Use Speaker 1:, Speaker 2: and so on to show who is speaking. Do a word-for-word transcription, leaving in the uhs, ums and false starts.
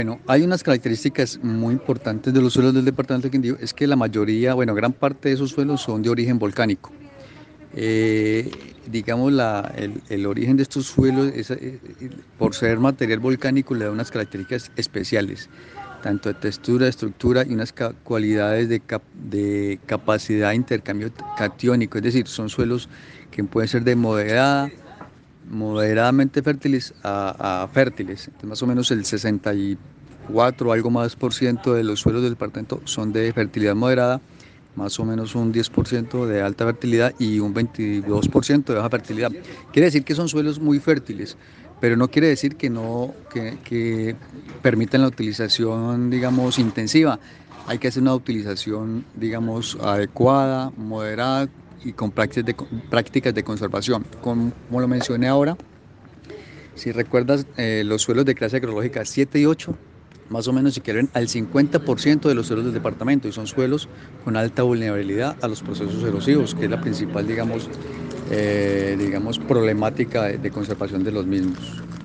Speaker 1: Bueno, hay unas características muy importantes de los suelos del departamento del Quindío, es que la mayoría, bueno, gran parte de esos suelos son de origen volcánico. Eh, digamos, la, el, el origen de estos suelos, es, eh, eh, por ser material volcánico, le da unas características especiales, tanto de textura, estructura y unas ca- cualidades de, cap- de capacidad de intercambio catiónico, es decir, son suelos que pueden ser de moderada, moderadamente fértiles a, a fértiles. Entonces, más o menos el sesenta y cuatro o algo más por ciento de los suelos del departamento son de fertilidad moderada, más o menos un diez por ciento de alta fertilidad y un veintidós por ciento de baja fertilidad. Quiere decir que son suelos muy fértiles, pero no quiere decir que no que, que permitan la utilización, digamos, intensiva. Hay que hacer una utilización, digamos, adecuada, moderada y con prácticas de, prácticas de conservación. Como lo mencioné ahora, si recuerdas, eh, los suelos de clase agrológica siete y ocho más o menos equivalen al cincuenta por ciento de los suelos del departamento y son suelos con alta vulnerabilidad a los procesos erosivos, que es la principal, digamos, eh, digamos problemática de, de conservación de los mismos.